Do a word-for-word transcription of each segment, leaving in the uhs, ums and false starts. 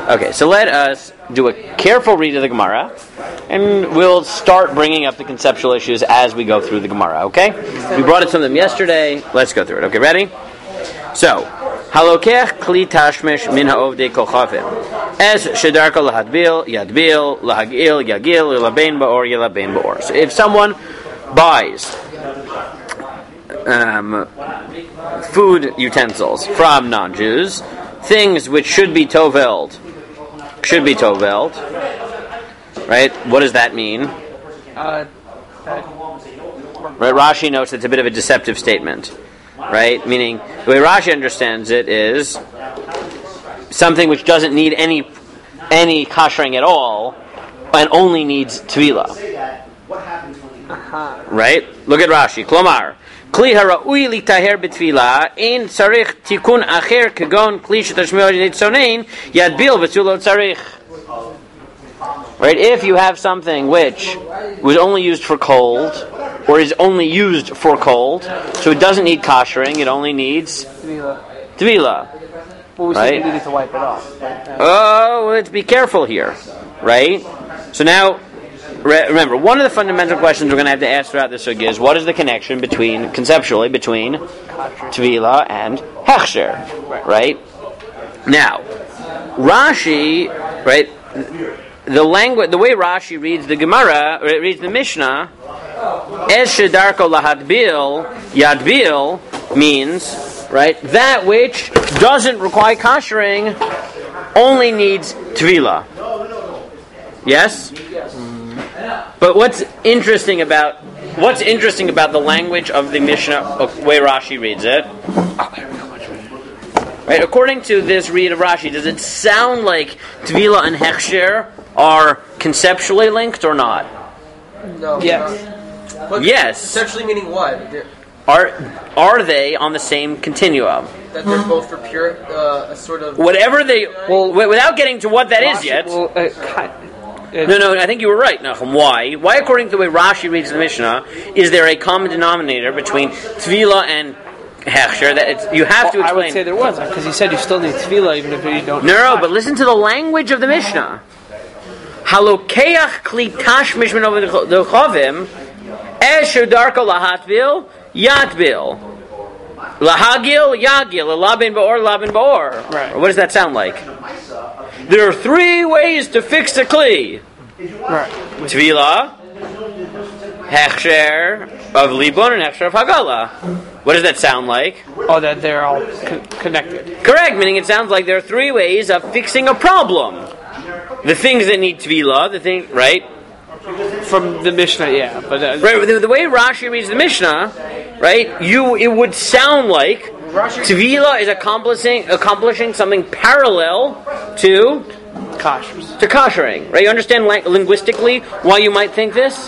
Okay, so let us do a careful read of the Gemara, and we'll start bringing up the conceptual issues as we go through the Gemara, okay? We brought it to them yesterday. Let's go through it. Okay, ready? So, halokech kli tashmish min ha'ovdei kochavim. Es shedarka lahadbil, yadbil, lahagil, yagil, yalabein ba'or, yalabein ba'or. So if someone buys um, food utensils from non-Jews, things which should be toveld, should be toveld, right? What does that mean? Uh, that... Right, Rashi notes it's a bit of a deceptive statement, right? Meaning, the way Rashi understands it is something which doesn't need any any kashering at all, and only needs tvila. Uh-huh. Right? Look at Rashi. Klomar. Kli hara'ui litaher b'tvila ein tzarich tikun acher kagon kli shetashmeo nitzonein yadbil v'tulo tzarich. Right? If you have something which was only used for cold, or is only used for cold, so it doesn't need koshering, it only needs tvila. Tvila. Well, we right? said we needed to wipe it off. Right? Oh, let's be careful here. Right? So now, remember, one of the fundamental questions we're going to have to ask throughout this sugya is what is the connection between, conceptually, between tvila and hechsher, right? Now, Rashi, right, the language, the way Rashi reads the Gemara, reads the Mishnah, es shedarko lahadbil, yadbil, means, right, that which doesn't require koshering only needs tvila. Yes? But what's interesting about what's interesting about the language of the Mishnah, the way Rashi reads it? Right, according to this read of Rashi, does it sound like tvila and hechsher are conceptually linked or not? No. Yes. But yes. Conceptually meaning what? They're, are are they on the same continuum? That they're both for pure, uh, a sort of whatever they. Well, without getting to what that Rashi, is yet. Well, uh, kind, No, no, I think you were right, Nachum. Why? Why, according to the way Rashi reads the Mishnah, is there a common denominator between tvila and hechsher that it's, you have to explain? I would say there wasn't, because he said you still need tvila even if you don't. No, no, but listen to the language of the Mishnah. Halokeach kli tashmish min chavim esher darko lahatbil yatbil lahagil yagil labin baor labin baor. Right. What does that sound like? There are three ways to fix a kli. Right. Tvila, hechsher of libon, and hechsher of hagala. What does that sound like? Oh, that they're all co- connected. Correct, meaning it sounds like there are three ways of fixing a problem. The things that need tvila, the thing, right? From the Mishnah, yeah. But uh, right, the, the way Rashi reads the Mishnah, right? You, it would sound like tvila is accomplishing accomplishing something parallel to koshers. to koshering, right? You understand like, linguistically why you might think this?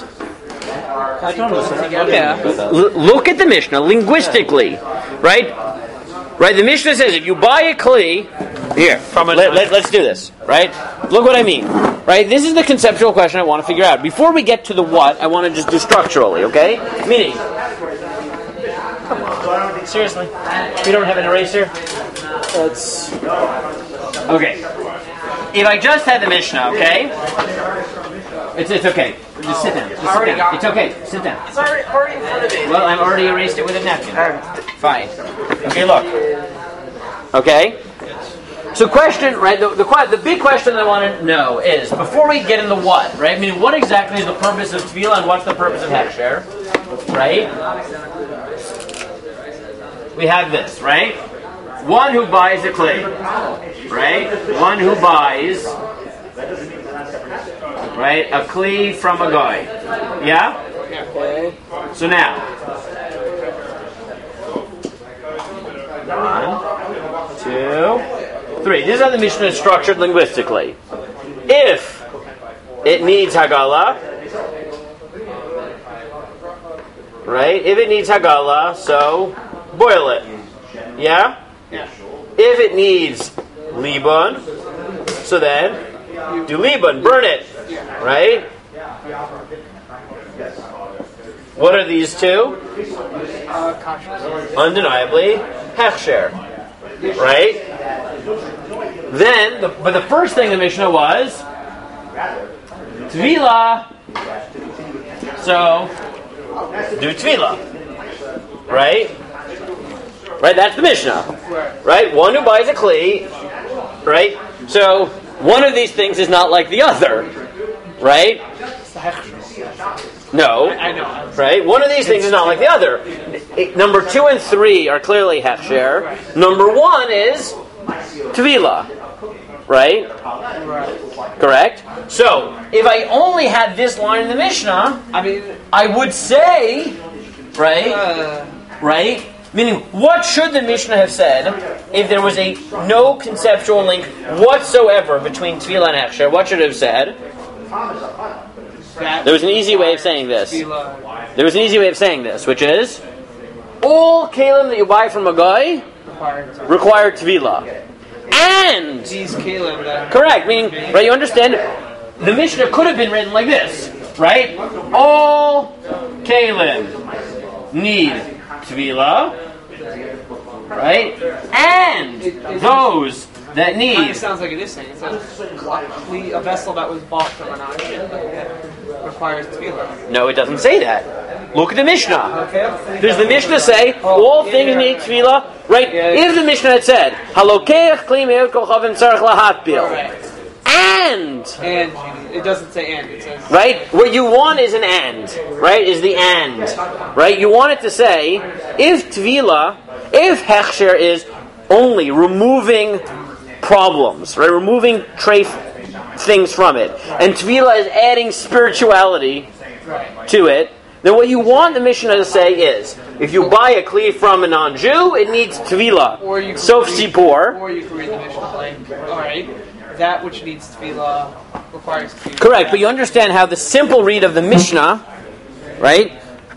Yeah. L- look at the Mishnah linguistically, right? Right. The Mishnah says if you buy a kli, here, from a, let, let, let's do this, right? Look what I mean, right? This is the conceptual question I want to figure out. Before we get to the what, I want to just do structurally, okay? Meaning. Come on. Seriously? We don't have an eraser? That's okay. If I just had the Mishnah, okay? It's it's okay. Just sit down. Just sit down. It's okay. Sit down. It's already, already in front of me. Well, I've already erased it with a napkin. Fine. Okay, look. Okay? So question, right, the, the the big question that I want to know is, before we get into what, right? I mean, what exactly is the purpose of tvila and what's the purpose of hechsher? Right? We have this, right? One who buys a kli, right? One who buys, right, a kli from a guy. Yeah? okay. So now, one, two, three. This is how the Mishnah is structured linguistically. If it needs hagala, right? If it needs hagala, so boil it. Yeah? Yeah. If it needs libun, so then do libun, burn it. Right? What are these two? Undeniably hechsher. Right? then, the, but the first thing the Mishnah was Tvila. So, do Tvila. Right? Right, that's the Mishnah. Right? One who buys a Kli. Right? So, one of these things is not like the other. Right? No. I know. Right? One of these things is not like the other. It- number two and three are clearly Hechsher. Number one is Tvila. Right? Correct? So, if I only had this line in the Mishnah, I mean, I would say, right? uh, Right? Meaning, what should the Mishnah have said if there was a no conceptual link whatsoever between Tvila and Hechsher? What should it have said? that There was an easy way of saying this. Tvila There was an easy way of saying this, which is all kalim that you buy from a guy requires require Tvila. And these kalim that correct, meaning, right, you understand, the Mishnah could have been written like this, right? All kalim need Tvila, right? And those that kind need, of sounds like it is saying. It says we, a vessel that was bought from an auction requires Tvila. no, it doesn't say that. Look at the Mishnah. Okay. Does the Mishnah say all things need Tvila? Right? If the Mishnah had said, Halokeach kli me'od kochavim tzarech lahatbil, Right. and, And it doesn't say and. It says right? What you want is an and, right? Is the and, right? You want it to say, if Tvila, if Hechsher is only removing problems, right? Removing trafe things from it, and Tvila is adding spirituality to it, then what you want the Mishnah to say is, if you buy a Kli from a non-Jew, it needs Tvila. Or you can Sof read- Sipor. Or you can read the Mishnah like, alright, that which needs Tvila requires Tvila. Correct, but you understand how the simple read of the Mishnah, right,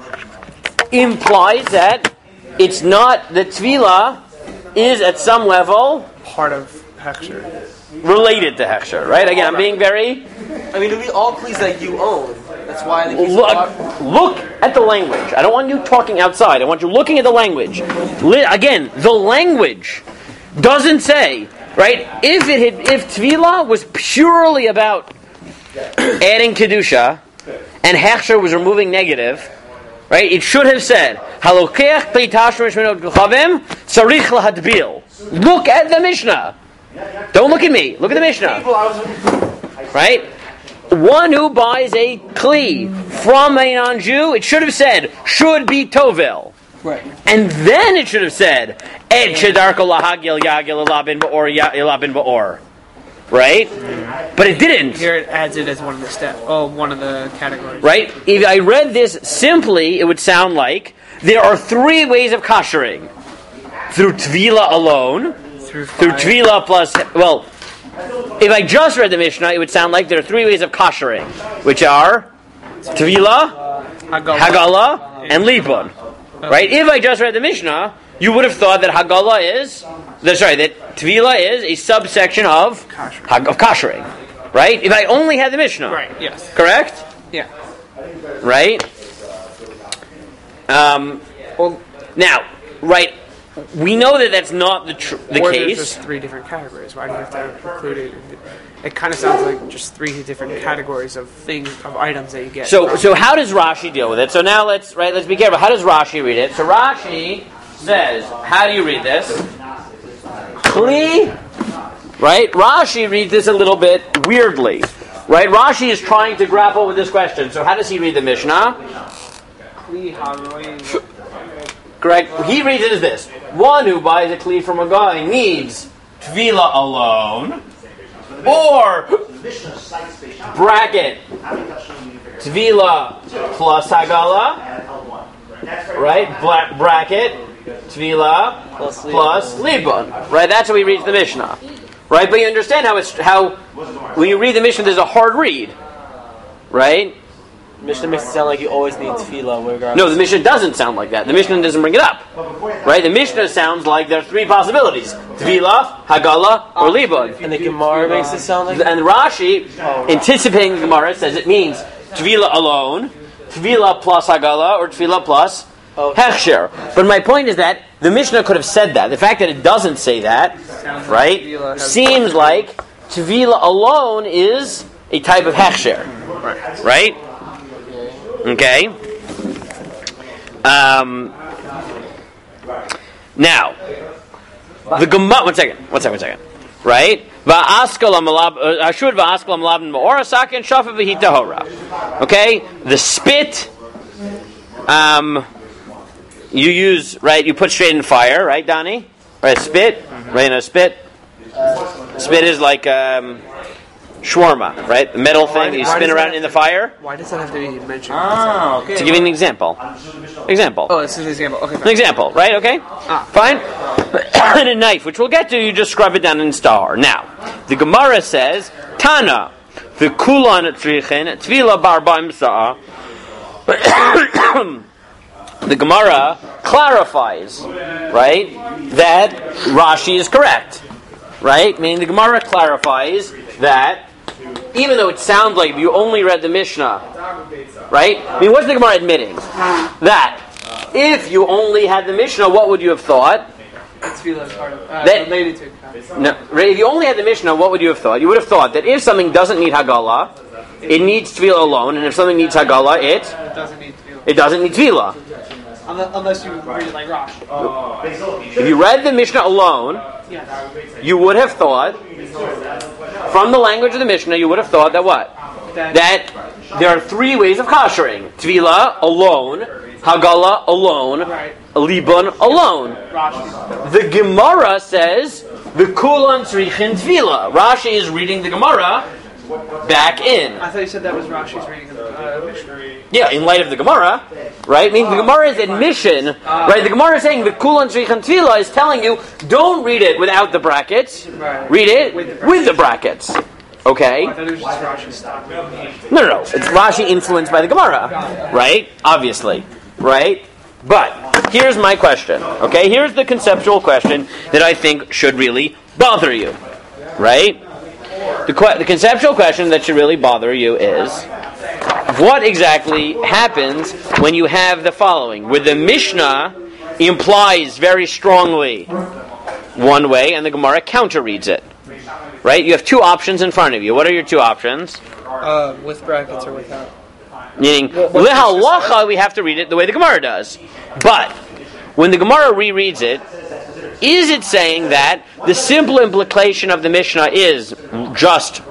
implies that it's not, the Tvila is at some level Part of Hechsher. related to Hechsher, right? Again, I'm being very... I mean, it'll be all Klis that you own. That's why the case Look, look at the language. I don't want you talking outside. I want you looking at the language. Li- Again, the language doesn't say, right? If it had, if Tvila was purely about adding kedusha and Hechsher was removing negative, right? It should have said, "Halokeach kli tashmish minot kochavim tzarich lahadbil." Look at the Mishnah. Don't look at me. Look at the Mishnah. Right? One who buys a Kli from a non-Jew, it should have said, should be Tovel. Right. And then it should have said, Ed Shedarko Lahagil Yagil Elabin Ba'or Elabin Ba'or. Right? But it didn't. Here it adds it as one of the step. Oh, one of the categories. Right? If I read this simply, it would sound like there are three ways of koshering. Through Tvila alone, Through, through fire. Tvila plus, well, if I just read the Mishnah, it would sound like there are three ways of koshering, which are Tvila, Hagala. Hagala, and Libun. Right? If I just read the Mishnah, you would have thought that Hagala is, that, sorry, that Tvila is a subsection of Kosher. Hag- of koshering. Right? If I only had the Mishnah. Right, yes. Correct? Yeah. Right? Um, Well, now, right, we know that that's not the tr- the or there's case. just three different categories. Why do you have to include it? It kind of sounds like just three different categories of things, of items that you get. So, so how does Rashi deal with it? So now let's right. Let's be careful. How does Rashi read it? So Rashi says, how do you read this? Kli, right? Rashi reads this a little bit weirdly, right? Rashi is trying to grapple with this question. So how does he read the Mishnah? Kli haroim. Correct. He reads it as this: one who buys a Kli from a guy needs Tvila alone, or bracket Tvila plus Hagala, right? Bla- bracket Tvila plus, plus Libun, right? That's how he reads the Mishnah, right? But you understand how it's how when you read the Mishnah, there's a hard read, right? Mishnah makes it sound like you always need tefillah. Regardless. No, the Mishnah doesn't sound like that. The Mishnah doesn't bring it up, right? The Mishnah sounds like there are three possibilities: Tvila, Hagala, or Libun. And the Gemara makes it sound like. And Rashi, anticipating the Gemara, says it means Tvila alone, Tvila plus Hagala, or Tvila plus Oh. Hechsher. But my point is that the Mishnah could have said that. The fact that it doesn't say that, right, seems like Tvila alone is a type of hechsher. Right? Okay. Um, now, the Gemara. One second. One second. One second. Right? Okay. The spit. Um, you use right. You put straight in fire. Right, Donnie? Right. Spit. Right. In a spit. Spit is like. Um, Shawarma, right? The metal thing that you spin around in the fire. Why does that have to be mentioned? Ah, okay. To give you an example. Example. Oh, this is an example. Okay. An example, right? Okay? Ah. Fine? And a knife, which we'll get to, you just scrub it down in star. Now, the Gemara says, Tana, the kulan trichin, tvila barbaim sa'a. The Gemara clarifies, right, that Rashi is correct. Right? Meaning the Gemara clarifies that even though it sounds like if you only read the Mishnah, right? I mean, what's the Gemara admitting? That if you only had the Mishnah, what would you have thought? It's part of, uh, that, related to. No, right? If you only had the Mishnah, what would you have thought? You would have thought that if something doesn't need Hagala, it needs Tvila alone, and if something needs Hagala, it It doesn't need Tvila. It doesn't need Tvila. Unless you read it like Rashi. If you read the Mishnah alone, you would have thought, from the language of the Mishnah, you would have thought that what? That there are three ways of koshering. Tvila alone, Hagala alone, Liban alone. The Gemara says, the Kulan Tzrichin Tvila. Rashi is reading the Gemara back in. I thought you said that was Rashi's reading of the uh, Mishnah. Yeah, in light of the Gemara, right? I mean, the Gemara's admission, right? The Gemara is saying the Kulan Tzrichin Tvila is telling you, don't read it without the brackets. Read it with the brackets. Okay? I thought it was just Rashi's style. No, no, no. It's Rashi influenced by the Gemara, right? Obviously, right? But here's my question. Okay, here's the conceptual question that I think should really bother you, right? The, que- the conceptual question that should really bother you is, what exactly happens when you have the following, where the Mishnah implies very strongly one way and the Gemara counter-reads it, right? You have two options in front of you. What are your two options? Uh, with brackets or without. Meaning, lehalacha, we have to read it the way the Gemara does. But when the Gemara rereads it, is it saying that the simple implication of the Mishnah is just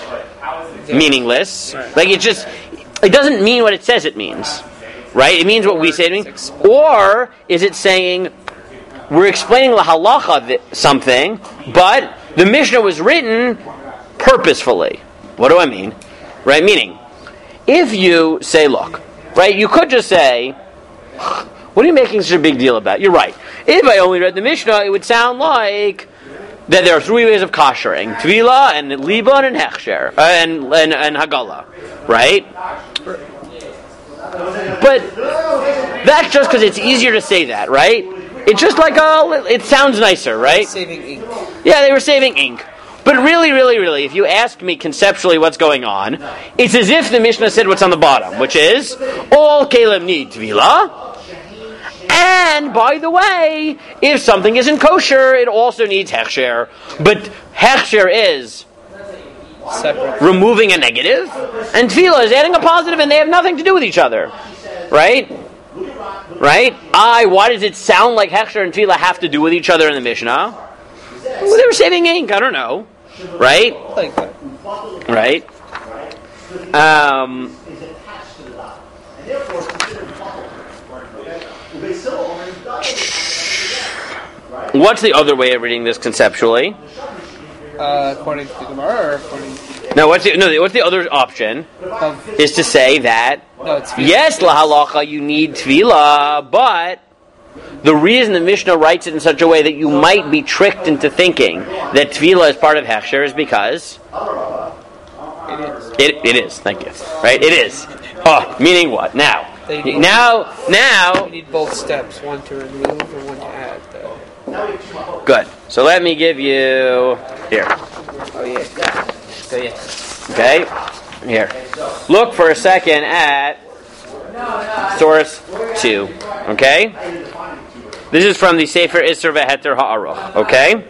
meaningless? Like it just, it doesn't mean what it says it means, right? It means what we say it means. Or is it saying we're explaining la halacha th- something, but the Mishnah was written purposefully? What do I mean? Right? Meaning, if you say, look, right, you could just say, what are you making such a big deal about? You're right. If I only read the Mishnah, it would sound like that there are three ways of koshering: Tvila and Liban and Hechsher uh, and, and and Hagala, right? But that's just because it's easier to say that, right? It's just like oh, it sounds nicer, right? Saving ink. Yeah, they were saving ink. But really, really, really, if you ask me conceptually what's going on, it's as if the Mishnah said what's on the bottom, which is all kelim need Tvila. And, by the way, if something isn't kosher, it also needs hechsher. But hechsher is separate, removing a negative, and tefillah is adding a positive, and they have nothing to do with each other. Right? Right? I, why does it sound like hechsher and tefillah have to do with each other in the Mishnah? Well, they were saving ink, I don't know. Right? Like that. Right? Um... What's the other way of reading this conceptually? Uh, according to the Gemara, or according to... No, what's the no? What's the other option? Of, is to say that no, it's yes, lahalacha, you need tefillah, but the reason the Mishnah writes it in such a way that you might be tricked into thinking that tefillah is part of hechsher is because it is. It it is. Thank you. Right? It is. Oh, meaning what? Now. Need, now, now... You need both steps, one to remove and one to add, though. Good. So let me give you... Here. Oh, yeah. So, yeah. Okay? Here. Look for a second at source two. Okay? This is from the Sefer Isser Veheter Ha'aruch. Okay?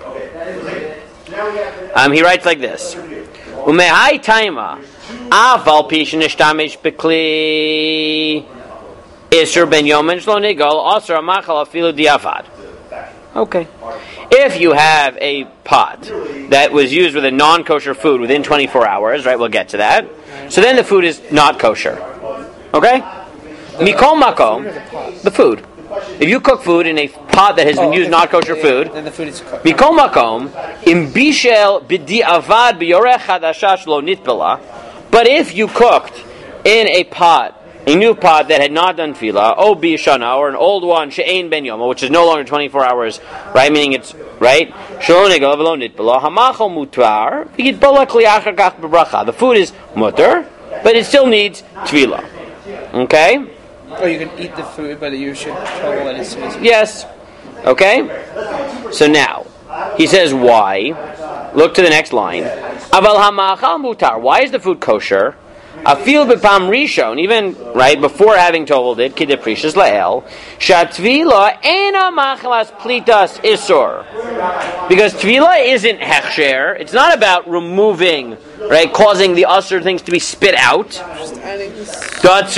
Um, he writes like this. Umehai taima aval pi shenishtamish bekli Isser ben yomen shlo nigol aser amachal afilu diavad. Okay. If you have a pot that was used with a non-kosher food within twenty-four hours, right, we'll get to that. So then the food is not kosher. Okay? Mikol makom, the food. If you cook food in a pot that has been Oh, used if- non-kosher yeah, food, then the food is cooked. Mikol makom, im bishel b'di'avad b'yorech hadashash lo nitbela. But if you cooked in a pot, a new pot that had not done tefillah, o b'yishana, or an old one, she'ein ben yoma, which is no longer twenty-four hours, right? Meaning it's, right? Shelo negel v'lo nitbela, hamachol mutar, v'yitbala kli achar kach b'bracha. The food is mutar, but it still needs tefillah. Okay? Or you can eat the food, but you should trouble it as soon as you Yes. Okay? So now, he says why. Look to the next line. Aval hamachal mutar. Why is the food kosher? Afil b'pam rishon, even right before having told it, kidei prishas la'el, shatvila ena machalas plitas isur. Because tvila isn't hechsher. It's not about removing, right, causing the usur things to be spit out. What's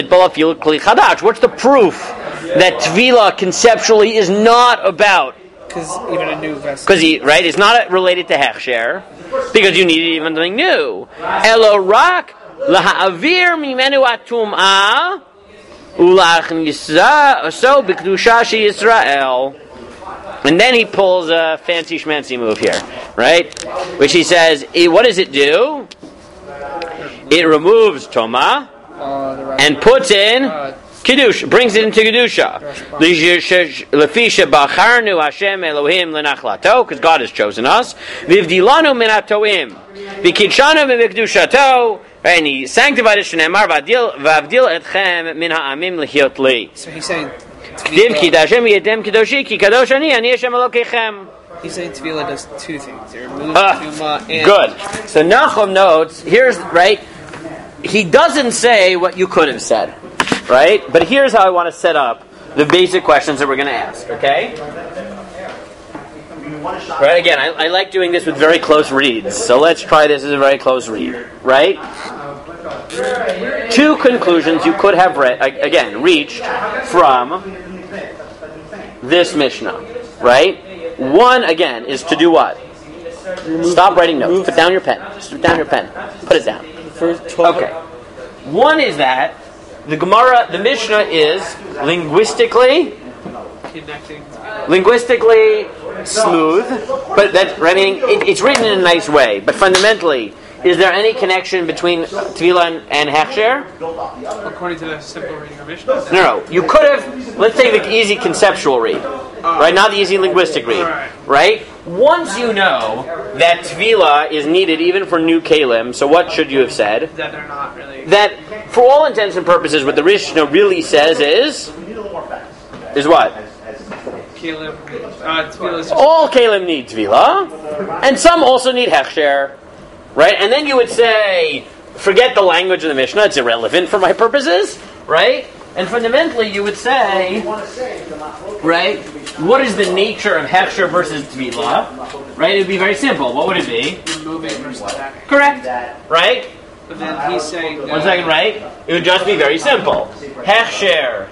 the proof that tvila conceptually is not about? Because even a new vessel. Because he, right, it's not related to hechsher, because you need even something new. Elo rak laha'avir mimenu atum'ah ula'achnisa so b'kedusha she Yisrael. And then he pulls a fancy schmancy move here, right? Which he says, what does it do? It removes Toma Uh, and puts in uh, Kiddush, brings it into Kedusha. Lefisha bacharnu Hashem Elohim lenachlato, because God has chosen us. Vivdilanu min hatoim, v'kidshanu v'kedushato, and He sanctified us. Shneimar v'avdil etchem min ha'amim lehiot li. so he's saying Div ki Hashem yedem kedoshi ki kadosh ani ani Hashem Elokechem. he's saying Tefillah does two things. It removes Ah, Tumah and Good. So Nachum notes, here's, right, he doesn't say what you could have said, right? But here's how I want to set up the basic questions that we're going to ask, okay? Right, again, I, I like doing this with very close reads, so let's try this as a very close read, right? Two conclusions you could have read, again, reached from this Mishnah, right? One, again, is to do what? Stop writing notes. Put down your pen. Just put down your pen. Put it down. Okay. One is that the Gemara, the Mishnah is linguistically, connecting. linguistically smooth, but that, I mean, it, it's written in a nice way. But fundamentally, is there any connection between Tefillah and, and Hechsher? According to the simple reading of Mishnah. No, no. You could have, let's take the easy conceptual read, right? Not the easy linguistic read, right? Once you know that Tefillah is needed even for new Kalim, so what should you have said? That they're not really. That, for all intents and purposes, what the Mishnah really says is, is what? Caleb, uh, Tefillah is just All Kalim need Tefillah, and some also need Hechsher, right? And then you would say, forget the language of the Mishnah, it's irrelevant for my purposes, right? And fundamentally you would say, right, what is the nature of Hechsher versus Tefillah? Right, it would be very simple. What would it be? moving versus that. Correct, right? But then he's saying that One second, right? It would just be very simple. Hechsher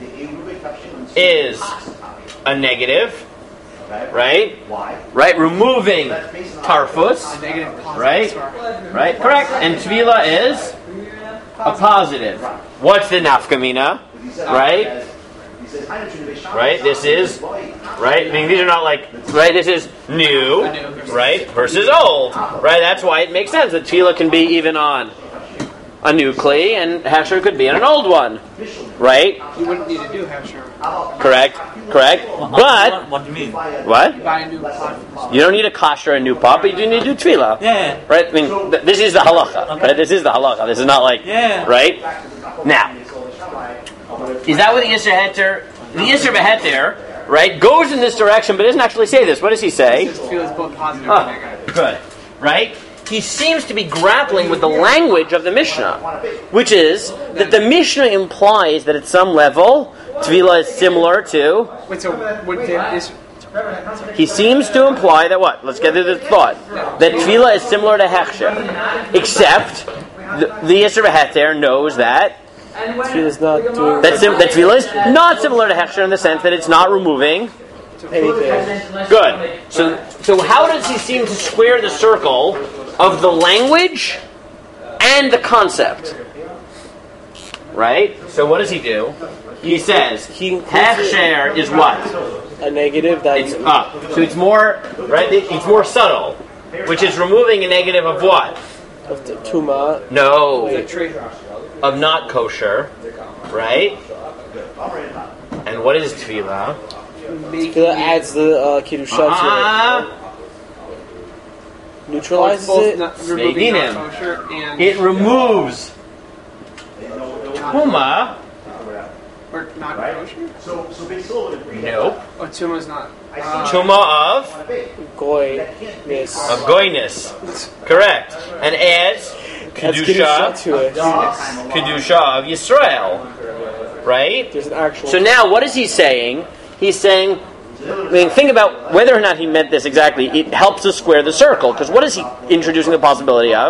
is a negative, right? Right, removing tarfus, negative positive right? swar. Right, correct. And Tefillah is a positive. What's the nafkamina? Right? Right, this is, right? I mean, these are not like, right, this is new, right, versus old. Right, that's why it makes sense that Tefillah can be even on a new kli, and Hechsher could be on an old one. Right? You wouldn't need to do Hechsher. Correct, correct. But, What do you mean? what? Buy a new pot. You don't need a kasher, a new pot, but you do need to do Tefillah. Yeah. Right? I mean, th- this is the halacha. Right? This is the halacha. This is not like, Yeah. right? Now, is that what the Yisr Heter, the Yisr Beheter, right, goes in this direction, but doesn't actually say this. What does he say? Tefillah is both positive Oh, and negative. good. Right? he seems to be grappling with the language of the Mishnah, which is that the Mishnah implies that at some level, Tefillah is similar to... Wait, so what did this... He seems to imply that what? Let's get through the thought. That Tefillah is similar to Hechsher, except the, the Yisr B'Heter knows that Tefillah is not doing that, sim, that Tefillah is not similar to Hechsher in the sense that it's not removing anything. Good. So, so how does he seem to square the circle of the language and the concept? Right? So what does he do? He says, He Hechsher is what? a negative that's It's up. So it's more, right? It's more subtle, which is removing a negative of what? of the tuma. No, The tree. of not kosher, right? And what is tefillah? Tefillah adds the uh, kiddusha to Ah, it. Neutralizes Both it. not, removing Sveidinim. not kosher and... it removes tuma. Or not kosher? Nope. Oh, tuma's not. Uh, Tuma of Goyness. of goyness. Correct. And adds Adds kedusha, kiddusha to it. kedusha of Yisrael. Right. There's an actual. So now, what is he saying? He's saying, I mean, think about whether or not he meant this exactly. It helps us square the circle. Because what is he introducing the possibility of?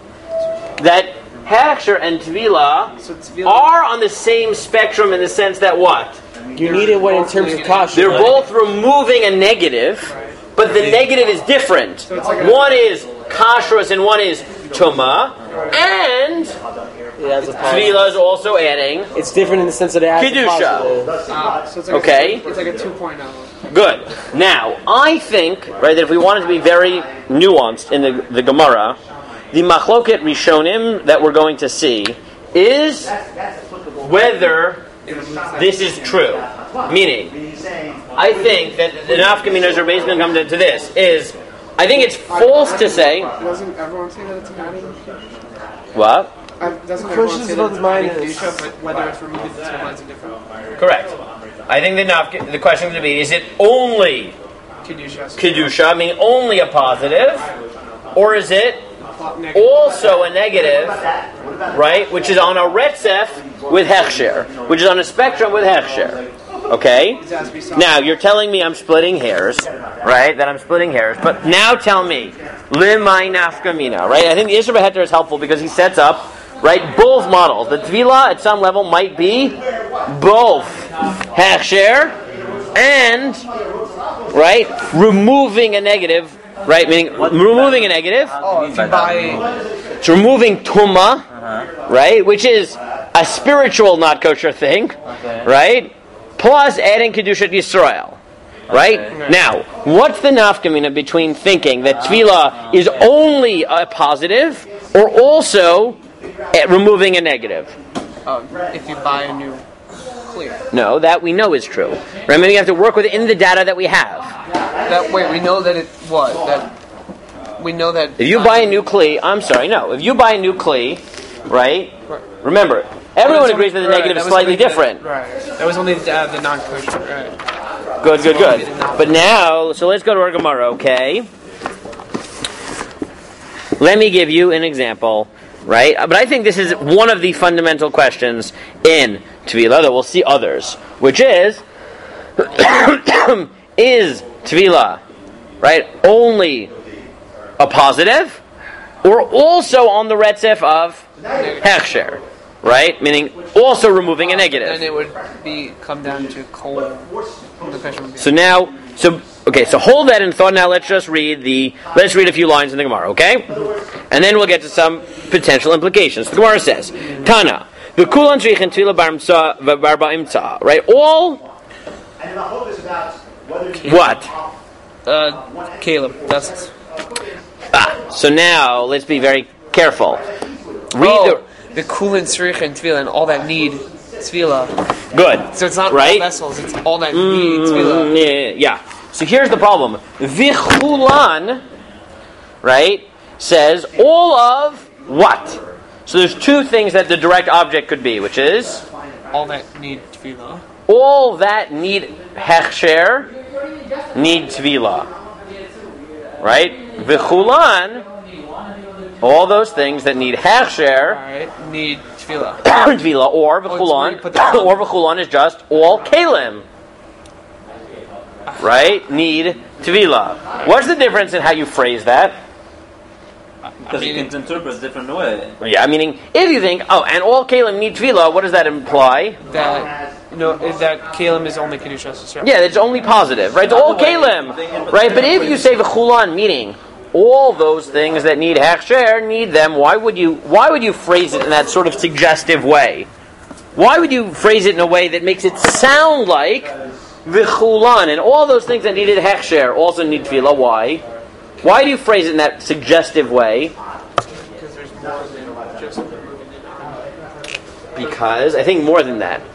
That Hechsher and Tefillah so Tefillah- are on the same spectrum in the sense that what? you need it when in terms of kasha. They're both removing a negative, but the negative is different. One is kashrus and one is tuma, and It has a positive. Tefillah is also adding. It's different in the sense that it has a Kedusha. positive. uh, so it's like Okay. A, it's like a two point oh. Good. Now, I think, right, that if we wanted to be very nuanced in the, the Gemara, the machloket rishonim that we're going to see is whether this is true. Meaning, I think that the nafkaminas are basically going to come to, to this, is, I think it's false to say, Doesn't everyone say that it's an added? what? Uh, doesn't Question everyone is say about that it's minus. adding kedusha, but whether it's removing the tuma is different? Correct. I think the nafka, the question is going to be, is it only Kedusha. kedusha, meaning only a positive, or is it also a negative, right, which is on a retzef with hechsher, which is on a spectrum with hechsher. Okay? Now, you're telling me I'm splitting hairs, right, that I'm splitting hairs, but now tell me, limay nafkamina, right? I think the Yisr B'Heter is helpful because he sets up, right, both models. The Tefillah at some level might be both hechsher and, right, removing a negative, right, meaning removing a negative. Oh, if you buy... It's removing tuma, right, which is a spiritual not kosher thing, right, plus adding kedushat Yisrael, right? Okay. Now, what's the nafkamina between thinking that tefillah is only a positive or also uh, removing a negative? Um, if you buy a new clear. No, that we know is true. Remember, you have to work within the data that we have. That wait, we know that it what that we know that If you buy a new kli, I'm sorry, no. If you buy a new kli, right? Remember, everyone agrees that the right, negative is that was slightly only the- different. right. That was only the, uh, the non-kosher. Right. Good, good, good. But now, so let's go to our Gemara, okay? Let me give you an example, right? But I think this is one of the fundamental questions in Tefillah, though we'll see others, which is, is Tefillah, right, only a positive, or also on the retzef of Hechsher, right? Meaning also removing a Then negative. it would be come down to coal. The question would be So now, so okay, so hold that in thought. Now let's just read the, let's read a few lines in the Gemara, okay? And then we'll get to some potential implications. The Gemara says, Tana, v'kulan tzrichin tefillah bar imtza v'bar ba'imtza, right? All, what? uh, Caleb. That's Ah, so now let's be very careful. Read oh, the coolant tzrich and tefillah and all that need tefillah. the good. So it's not Right? all vessels; it's all that need tefillah. Mm, yeah, yeah. So here's the problem. Vichulan, right, says all of what? So there's two things that the direct object could be, which is All that need tefillah. all that need hechsher, need tefillah. Right? Vichulan all those things that need hechsher, Alright, need tefillah. tefillah, or Oh, it's where you v'chulon, put the- or v'chulon is just all kalim. Right? Need tefillah. What's the difference in how you phrase that? Because you can interpret a different way. Yeah, meaning, if you think, oh, and all kalim need tefillah, what does that imply? That, no, is that Kalim is only Kedushas Yisrael. Yeah, it's only positive, right? It's all kalim, right? But if you say v'chulon, meaning all those things that need hechsher need them, why would you? Why would you phrase it in that sort of suggestive way? Why would you phrase it in a way that makes it sound like v'chulon and all those things that needed hechsher also need tefillah? Why? Why do you phrase it in that suggestive way? Because there's more than just Because I think more than that.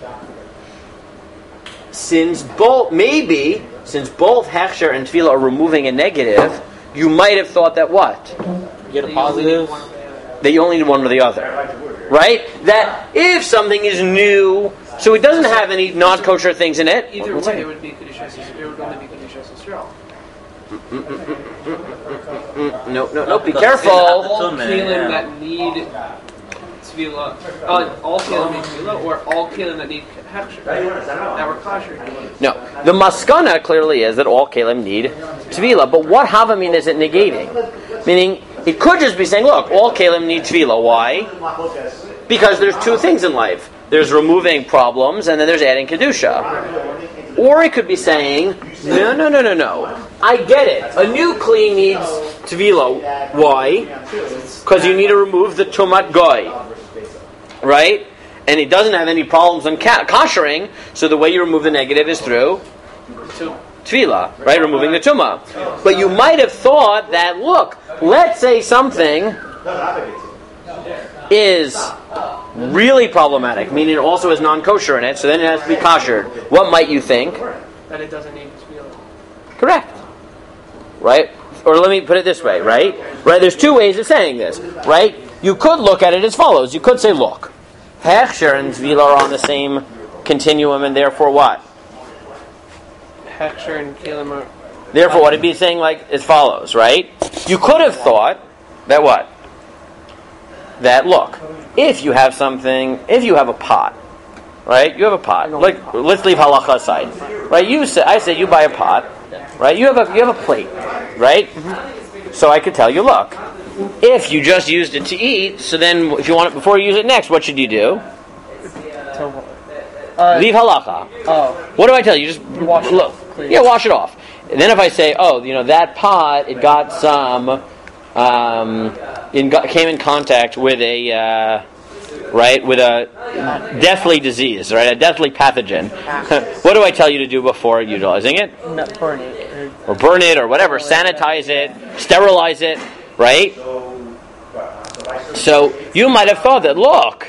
Since both, maybe, since both hechsher and tefillah are removing a negative, you might have thought that what? Get a positive. That you only need one or the other. Right? That if something is new, so it doesn't have any non-kosher things in it. Either way, it would be Kedushas Yisrael. It would only be Kedushas Yisrael. No, no, no, be Because careful. All Tumah, Kalim yeah. that need tefillah, uh, all Kalim need tefillah, or all Kalim that need hechsher, that were kosher. No, the maskana clearly is that all kalim need tefillah. But what havamin is it negating? Meaning, it could just be saying, look, all kalim need tefillah. Why? Because there's two things in life. There's removing problems, and then there's adding kedusha. Or it could be saying, no, no, no, no, no. I get it. A new kli needs tefillah. Why? Because you need to remove the tumat goy. Right? And it doesn't have any problems on ka- koshering, so the way you remove the negative is through tefillah, right? Removing the tumah. But you might have thought that, look, let's say something is really problematic, meaning it also has non-kosher in it, so then it has to be koshered. What might you think? That it doesn't need tefillah. Correct. Right? Or let me put it this way, right? Right? There's two ways of saying this, right? You could look at it as follows. You could say, look, hechsher and tefillah are on the same continuum, and therefore what? Hechsher and Kalim are... Therefore, what it'd be saying like as follows, right? You could have thought that what? That look, if you have something, if you have a pot, right? You have a pot. Like, let's leave halacha aside, right? You say, I say, you buy a pot, right? You have a you have a plate, right? So I could tell you, look, if you just used it to eat, so then if you want it before you use it next, what should you do? Uh, Leave halacha. oh, What do I tell you? Just Wash it look. off, clean. Yeah, wash it off. And then if I say, oh, you know, that pot, it got some, um, in, got, came in contact with a, uh, right, with a deathly disease, right, a deathly pathogen. What do I tell you to do before utilizing it? not burn it. Or burn it, or whatever, sanitize it, sterilize it, right? So you might have thought that, look,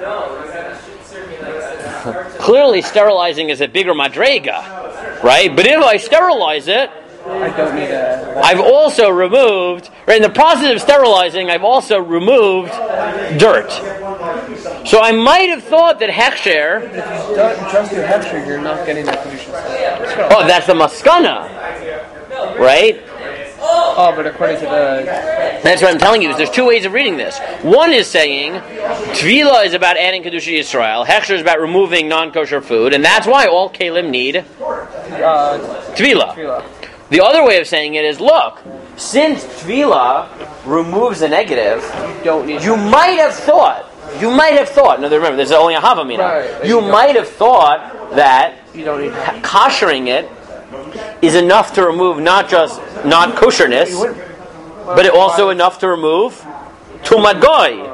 clearly sterilizing is a bigger madrega, right? But if I sterilize it, I don't need a. I've also removed, right, in the process of sterilizing, I've also removed dirt. So I might have thought that hechsher, If you don't trust your hechsher, you're not getting that condition. oh, that's the maskana, right? Oh, but according to the That's what I'm telling you, is there's two ways of reading this. One is saying, Tefillah is about adding Kedusha Yisrael, hechsher is about removing non-kosher food, and that's why all kalim need uh, Tefillah. tefillah. The other way of saying it is, look, since Tefillah removes the negative, You don't need. you might have thought, you might have thought, no, remember, there's only a havamina. Right. You might have thought that You don't need. koshering it is enough to remove not just non-kosherness, but it also enough to remove tumat goy.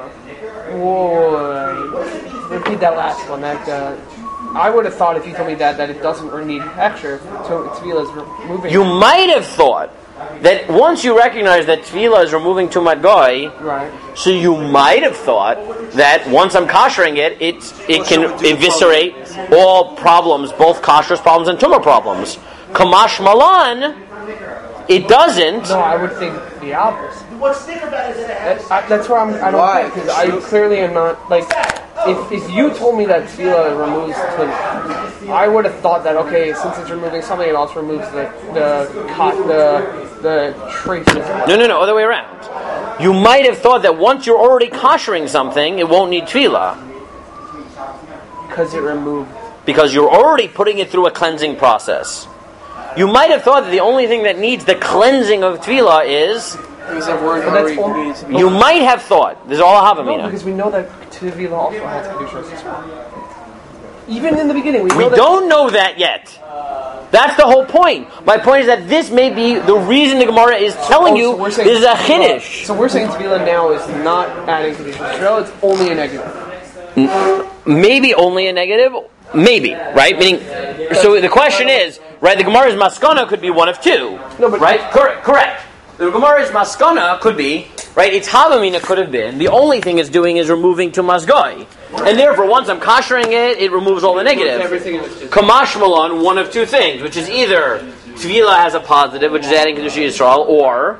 Whoa! Repeat that last one. That uh, I would have thought if you told me that that it doesn't need hechsher, so tefillah is removing. You might have thought that once you recognize that tefillah is removing tumat goy, right. so you might have thought that once I'm koshering it, it it can eviscerate all problems, both kashrus problems and tumah problems. Kamash malan, it doesn't. No, I would think the opposite. What's thick about it is that it has. That, I, that's where I'm. I don't Why? think because I clearly am not like. If if you told me that tefillah removes the, I would have thought that okay, since it's removing something, it also removes the the co- the the traces. No, no, no, other way around. you might have thought that once you're already koshering something, it won't need tefillah. Because it removed. Because you're already putting it through a cleansing process. You might have thought that the only thing that needs the cleansing of tefillah is... Because that word But that's already all- needs to be. You might have thought, this is all No, Havamina. because we know that Tevila also has Kedushas as well. Even in the beginning, we know We that. don't know that yet. That's the whole point. My point is that this may be the reason the Gemara is telling Oh, you so we're saying this is a Tefillah- chiddush. So we're saying Tevila now is not adding Kedushas Israel, it's only a negative. Maybe only a negative, maybe, right? Meaning, so the question is, right, the Gemara's maskana could be one of two, No, but- right? Correct, correct. The Gemara's maskana could be, right, its Havamina could have been, the only thing it's doing is removing to Mazgai. And therefore, once I'm koshering it, it removes all the negative. Everything in this. Kamash Malon, one of two things, which is either Tvila has a positive, which is adding Kedushi Yisrael, or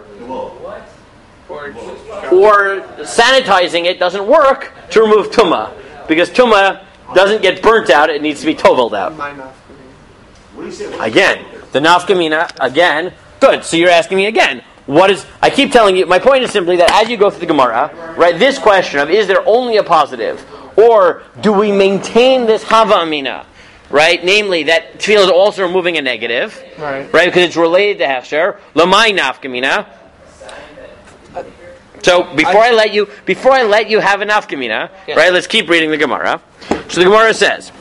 or sanitizing it doesn't work to remove Tumah. Because Tumah doesn't get burnt out, it needs to be toveled out. Again, the nafkamina, again, good. So you're asking me again, what is, I keep telling you, my point is simply that as you go through the Gemara, right, this question of is there only a positive, or do we maintain this hava amina, right, namely that tefillah is also removing a negative, Right. right, because it's related to hechsher, lamai nafkamina. So before I, I let you, before I let you have a nafkamina, Yes. right, let's keep reading the Gemara. So the Gemara says,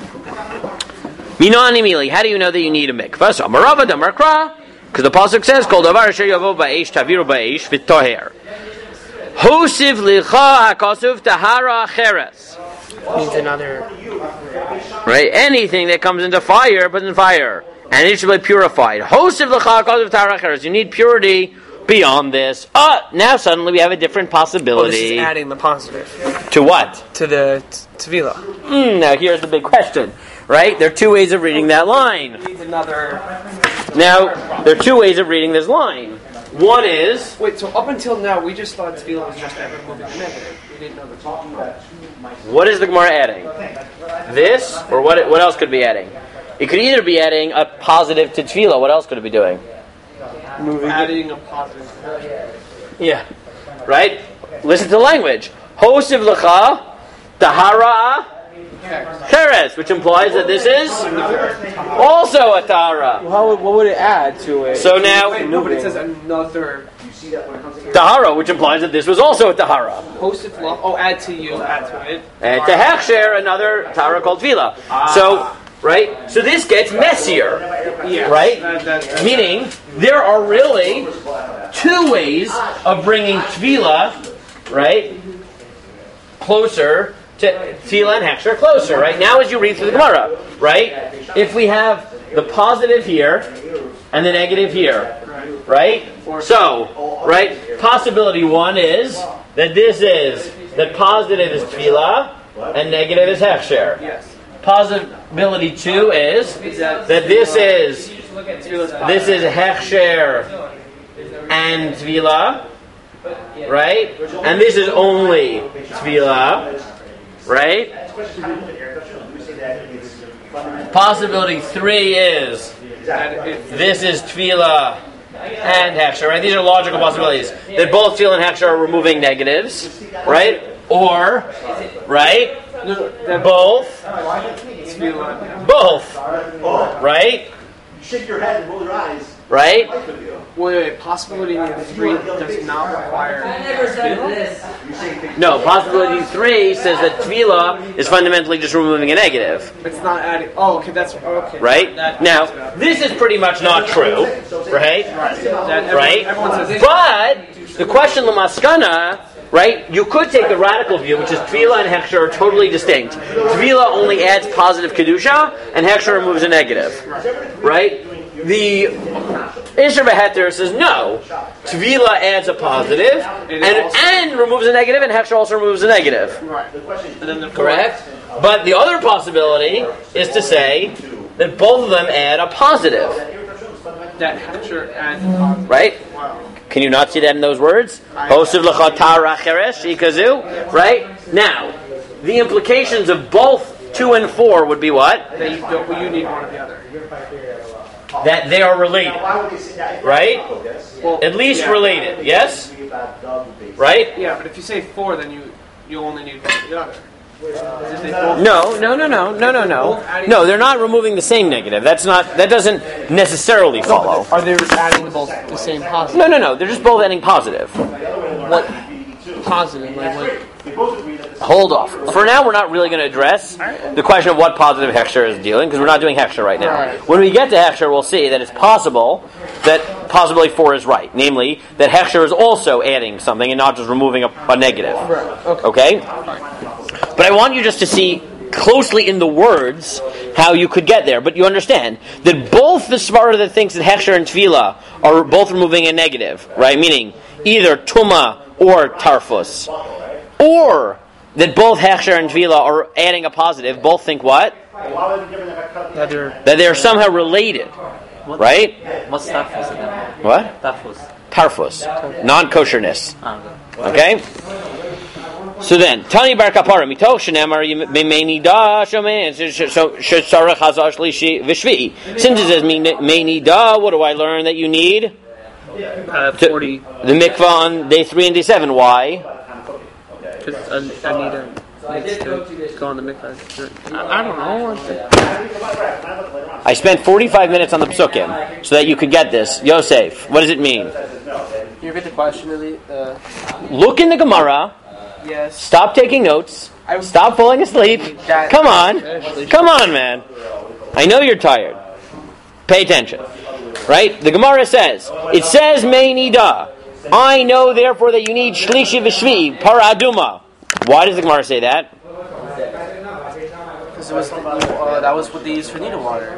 Minani mili, how do you know that you need a mikvah? So Amarava Damarkra, because the pasuk says, "Kol davar asher yavo ba'esh taviru ba'esh v'toher." Hosiv licha hakasuv tahara acheres. Needs another. Right, anything that comes into fire, puts in fire, and it should be purified. Hosiv licha hakasuv tahara acheres. You need purity beyond this. Ah, now suddenly we have a different Oh, this possibility. is adding the positive To what? to the t- Tevila. Mm, now here's the big question. Right? There are two ways of reading that line. Needs another. Now, there are two ways of reading this line. One is, Wait, so up until now, we just thought Tefillah was just that removing the negative. We didn't know the talking about it. what is the Gemara adding? This, or what What else could it be adding? It could either be adding a positive to tefillah. What else could it be doing? Adding a positive. Yeah. Right? Listen to the language. Hosiv lecha tahara cheres, which implies that this is also a tahara. How would, what would it add to it? So now, Wait, no, but it says another tahara, which implies that this was also a tahara. posted law. Oh, add to you, add to it. And to hechsher, another tahara called tefillah. So, right? So this gets messier. Yeah. Right? That, that, that, Meaning, there are really two ways of bringing tefillah, right, closer to tefillah and hechsher closer, right? Now as you read through the Gemara, right, if we have the positive here and the negative here, right? So, right, possibility one is that this is, that positive is tefillah and negative is hechsher. yes. Possibility two is that this is this is hechsher and tefillah, right? And this is only tefillah, right? Possibility three is this is tefillah and hechsher, right? These are logical possibilities that both tefillah and hechsher are removing negatives, right? Or, right? Both. Both. Right? Shake your head and roll your eyes. Right? Wait, wait, possibility number three does not require. No, possibility three says that tefillah is fundamentally just removing a negative. It's not adding. Oh, okay, that's okay. Right? That, Now, this is pretty much not true. Right? that everyone, Right? Everyone says this. But, the question Lamaskana, right, you could take the radical view, which is tefillah and hechsher are totally distinct. Tefillah only adds positive kedusha, and hechsher removes a negative. Right? The Isher Beheter says no. Tefillah adds a positive and, and removes a negative, and hechsher also removes a negative. Right. And then the Correct? But the other possibility is to say that both of them add a positive. That hechsher adds a positive. Right? Wow. Can you not see that in those words? Hosiv l'chatar acheres shikazu. Right? Now, the implications of both two and four would be what? That you don't. Well, you need one or the other. That they are related. Right? Well, At least yeah. related. Yes? Right? Yeah, but if you say four, then you you only need one or the other. If they both- No, no, no, no, no, no, no. No, they're not removing the same negative. That's not. That doesn't necessarily follow. Are they adding the both the same positive? No, no, no. They're just both adding positive. What positive? Like what? Hold off. For now, we're not really going to address the question of what positive Heksher is dealing, because we're not doing Heksher right now. Right. When we get to Heksher, we'll see that it's possible that possibility four is right. Namely, that Heksher is also adding something and not just removing a, a negative. Right. Okay. Okay? But I want you just to see closely in the words how you could get there. But you understand that both the Svara that thinks that Heksher and Tefillah are both removing a negative, right? Meaning either Tuma or Tarfus. Or that both Heksher and Tefillah are adding a positive, both think what? That they're That they're somehow related. What, Right? What's tafus again? What? Tafus. Tarfus. Non-kosherness. Ah, Okay? So then, Tani bar kapara mitoch shenemar meini da shomen so shetzarech hazar shlishi v'shvi. Since it says meini da, what do I learn that you need? uh, To- forty. The mikvah on day three and day seven. Why? Because Anita needs to go on the mikvah. I, I don't know. I spent forty-five minutes on the psukim so that you could get this. Yosef, what does it mean? You repeat the question, really? Uh, Look in the Gemara. Yes. Stop taking notes. I- Stop falling asleep. That- Come on. Come on, man. I know you're tired. Pay attention. Right? The Gemara says, it says Meinida. I know, therefore, that you need Shlishi V'Shvi, Paraduma. Why does the Gemara say that? Because it was uh, that was what they used for needle water.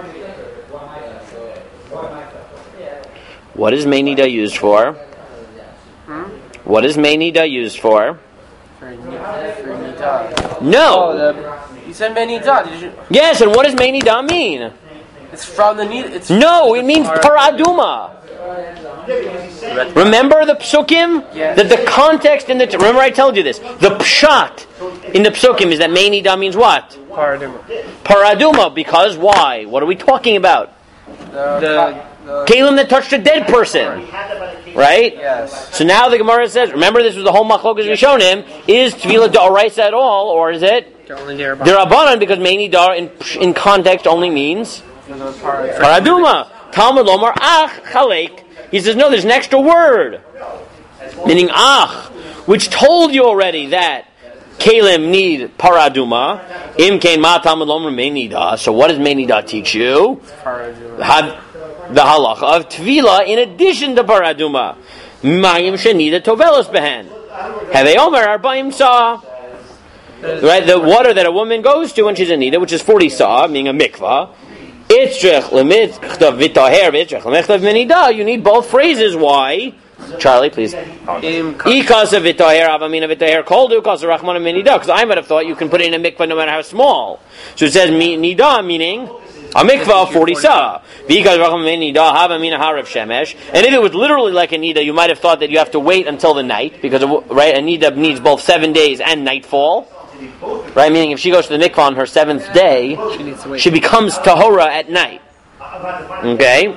What is Meinida used for? Hmm? What is Meinida used for? For ne- for nida. No. You said nida. Did you? Yes, and what does Meinida mean? It's from the needle. It's No, it means Paraduma. Remember the psukim? Yes. That the context in the remember I told you this. The pshat in the psukim is that Meinida means what? Paradigm. Paraduma. Because why? What are we talking about? the, The- the Kalim that touched a dead person, right? yes. So now the Gemara says, remember this was the whole machlokas we shown him. Is Tvila Da'oraisa at all, or is it They're only there about. Derabanan? Because Meinida in in context only means The par- Paraduma. Talmud Lomar Ach Chalek. He says, no, there's an extra word. Meaning Ach, which told you already that Kalim need Paraduma. Im Kain Ma Talmud Lomar Meinida. So what does Meinida teach you? Have the halacha of Tvila in addition to Paraduma. Mayim Shenida Tovelos Behen. Have a Omer Arbaim Sa. Right, the water that a woman goes to when she's in Nida, which is forty Sa, meaning a mikvah. You need both phrases. Why? Charlie, please. Because I might have thought you can put it in a mikvah no matter how small. So it says nida, meaning a mikvah of forty sa. And if it was literally like a nida, you might have thought that you have to wait until the night, because right, a nida needs both seven days and nightfall. Right, meaning if she goes to the mikvah on her seventh day, She needs to wait. she becomes tahora at night. Okay?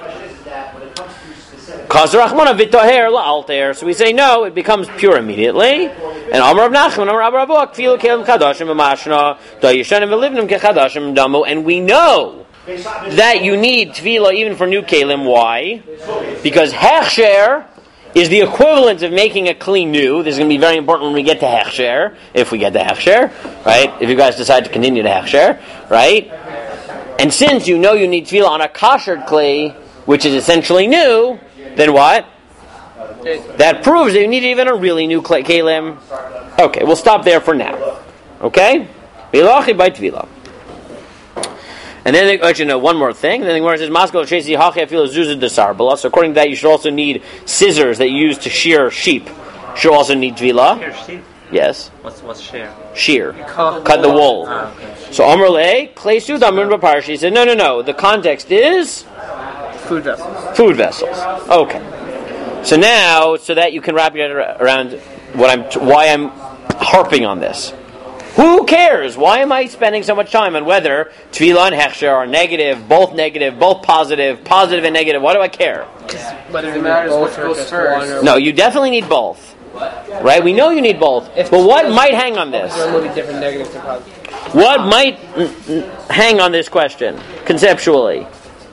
So we say no, it becomes pure immediately. And Amar Rav Nachman, Amar Rav Abuak, Tfilu Kelim Kadashim V'Mashna, Dayishanim V'Livnim Kechadashim Damu, and we know that you need tefillah even for new kelim. Why? Because hechsher is the equivalent of making a clean new. This is going to be very important when we get to hechsher, if we get to hechsher, right? If you guys decide to continue to hechsher, right? And since you know you need tefillah on a kashered clay, which is essentially new, then what? That proves that you need even a really new clay kelim. Okay, we'll stop there for now. Okay? Bilachi by tefillah. And then, they, actually, no, one more thing. Then the Gemara says, "Maskal shesi hachi afilu zuzah desarbala." So, according to that, you should also need scissors that you use to shear sheep. Should also need tefillah. Here, sheep. Yes, What's what's share? shear, cut the wool. Ah, okay. So, Amr le klei sud amrun b'parsha. He said, "No, no, no. The context is Food vessels. food vessels." Okay. So now, so that you can wrap your head around what I'm, why I'm harping on this. Who cares? Why am I spending so much time on whether tefillah and hechsher are negative, both negative, both positive, positive and negative? Why do I care? Whether It matters what goes first. No, you definitely need both. Right? We know you need both. But what might hang on this? There are maybe different negatives and positives. What might mm, mm, hang on this question, conceptually?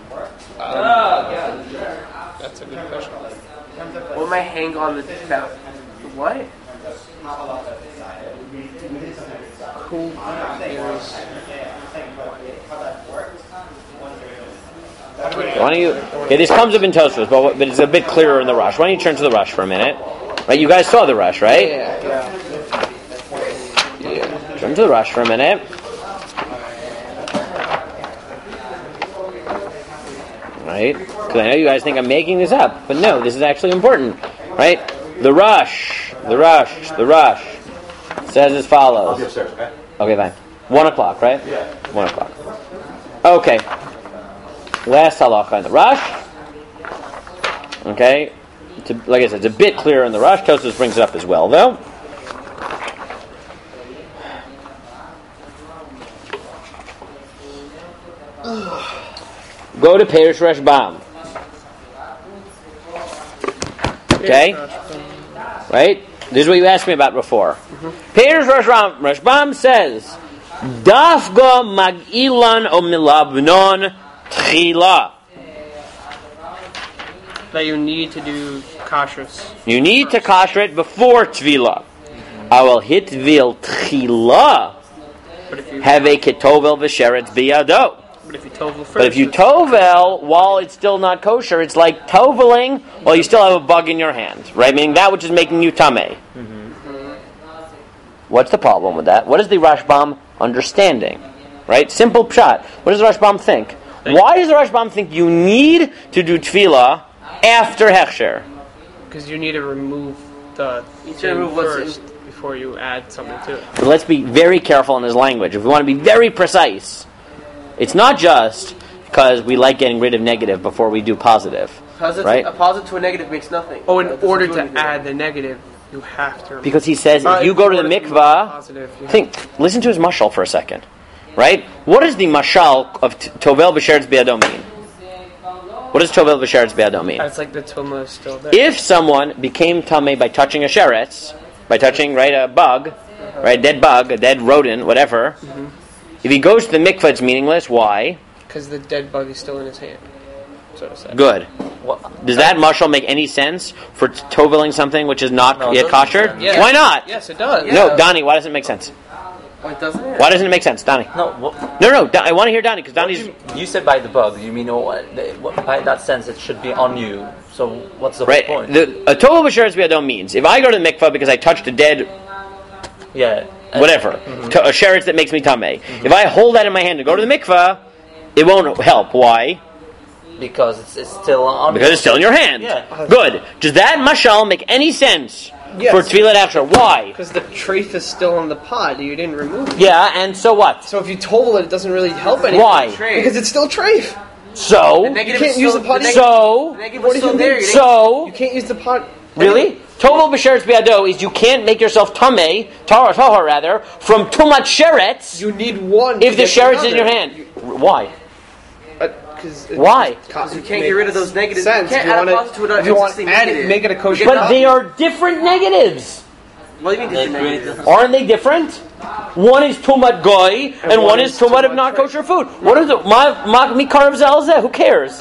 That's a good question. What might hang on the that, what? Who is Why don't you? Okay, this comes up in Tosfos, but what- but it's a bit clearer in the Rush. Why don't you turn to the Rush for a minute? Right, you guys saw the Rush, right? Yeah. Turn to the Rush for a minute. Right? Because I know you guys think I'm making this up, but no, this is actually important. Right? The Rush, the Rush, the Rush says as follows. Okay, fine. One o'clock, right? Yeah. One o'clock. Okay. Last halacha in the Rush. Okay. To, like I said, it's a bit clearer in the Rush. Tosfos brings it up as well, though. Go to Perish Rashbam. Okay? Right? This is what you asked me about before. Mm-hmm. Perish Rashbam, Rashbam says, Dafga Mag-ilan o milabnon tchila. that you need to do kashrus? You need to kasher it before tvila. I will hit vil tchila. But if you Have a ketovel v'sheretz biyado. but if you tovel first, But if you it's- tovel while it's still not kosher, it's like toveling while you still have a bug in your hand, right? Meaning that which is making you tameh. Mm-hmm. What's the problem with that? What is the Rashbam understanding? Right? Simple pshat. What does the Rashbam think? Why does the Rashbam think you need to do tefillah after hechsher? because you need to remove the You should thing remove what's in- first before you add something to it. But let's be very careful in his language. If we want to be very precise, it's not just because we like getting rid of negative before we do positive. Positive, Right? A positive to a negative makes nothing. Oh, in That doesn't order do to anything. add the negative, you have to remove. Because he says, Uh, if you go to the in order remove mikvah, positive, you have- think, listen to his mashal for a second. Right? What does the mashal of t- Tovel B'Sheretz B'Yado mean? What does Tovel B'Sheretz B'Yado mean? It's like the tuma is still there. If someone became tameh by touching a sheretz, by touching, right, a bug, right, a dead bug, a dead rodent, whatever, Mm-hmm. if he goes to the mikvah, it's meaningless. Why? Because the dead bug is still in his hand, so to say. Good. Does that mashal make any sense for t- toveling something which is not No, it yet doesn't make kosher? sense. Yes. Why not? Yes, it does. Yeah. No, Donnie, why doesn't it make sense? Oh, it doesn't it? Why doesn't it make sense, Donnie? No, what, No, no, Don- I want to hear Donnie, because Donnie's... you, you said by the bug, you mean oh, uh, the- what- by that sense it should be on you. So what's the Right, whole point? the, a tovel b'sheretz b'yado means, if I go to the mikvah because I touched a dead yeah. Uh, whatever, to, a sheretz that makes me tameh. If I hold that in my hand and go to the mikvah, it won't help. Why? Because it's, it's still on. Because it's still in your hand. Yeah. Good. Does that mashal make any sense Yes. for tefillat after? Why? Because the treif is still in the pod. You didn't remove it. Yeah, and so what? So if you tovel it, it doesn't really help anything. Why? Because it's still treif. So, The negative You can't is use still, the potty- the negative, so, the negative What is do still you there. mean? You so, You can't use the pot. really? Tovel b'sheretz b'yado is you can't make yourself tameh, tahor, tahor rather, from tumat sheretz You need one. if to the get sheretz is in other. your hand. Why? Because Why? Because you can't get rid of those negatives. Sense. You can't If add a wanna- positive to an if you want existing add it, negative. make it a kosher. But they are different negatives. What do you mean They different create negatives? Aren't they different? One is tumat goy, and, And one one is is tumat of tumat not treif. kosher food. What is it? Ma ma- mikarav zalzeh? Who cares?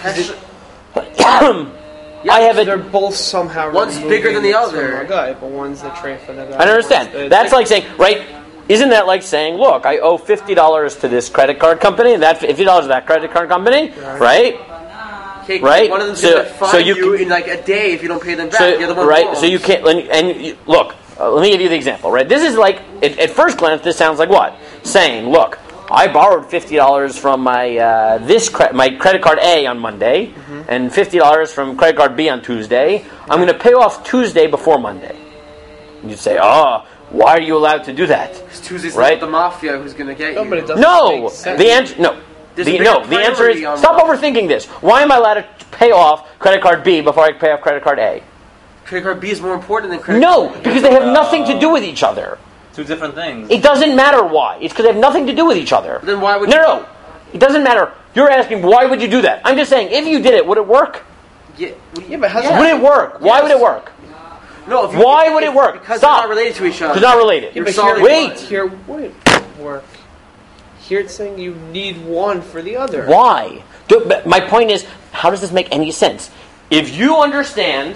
I have They're a. both somehow. One's bigger than the removing other. some guy, but one's the treif for the guy. I don't understand. That's like saying, right? Isn't that like saying, look, I owe fifty dollars to this credit card company, and that fifty dollars to that credit card company, right? Okay, Right? One of them's So- gonna fine so you you, can- in like a day if you don't pay them back. So, the other one's right? wrong. So you can't. And, and you, look, uh, let me give you the example. Right? This is like at, at first glance, this sounds like what? Saying, look, I borrowed fifty dollars from my uh, this cre- my credit card A on Monday, Mm-hmm. and fifty dollars from credit card B on Tuesday. I'm going to pay off Tuesday before Monday. And you'd say, oh, why are you allowed to do that? It's Tuesday's right? not the mafia who's gonna get No, you. but it doesn't No, make sense. the answer no. There's The, a no, bigger the answer priority is on stop the- overthinking this. Why am I allowed to pay off credit card B before I pay off credit card A? Credit card B is more important than credit No, card. because they have nothing to do with each other. Two different things. It doesn't matter why. It's because they have nothing to do with each other. Then why would no, you- no, it doesn't matter. You're asking why would you do that? I'm just saying if you did it, would it work? Yeah, Yeah, but how's Yeah. Would it work? Why would it work? No, if you, Why if, would it work? Because Stop. they're not related to each other. It's not related. You're But solving here, one. Wait. Here wouldn't work. Here it's saying you need one for the other. Why? Do- but my point is, how does this make any sense? If you understand,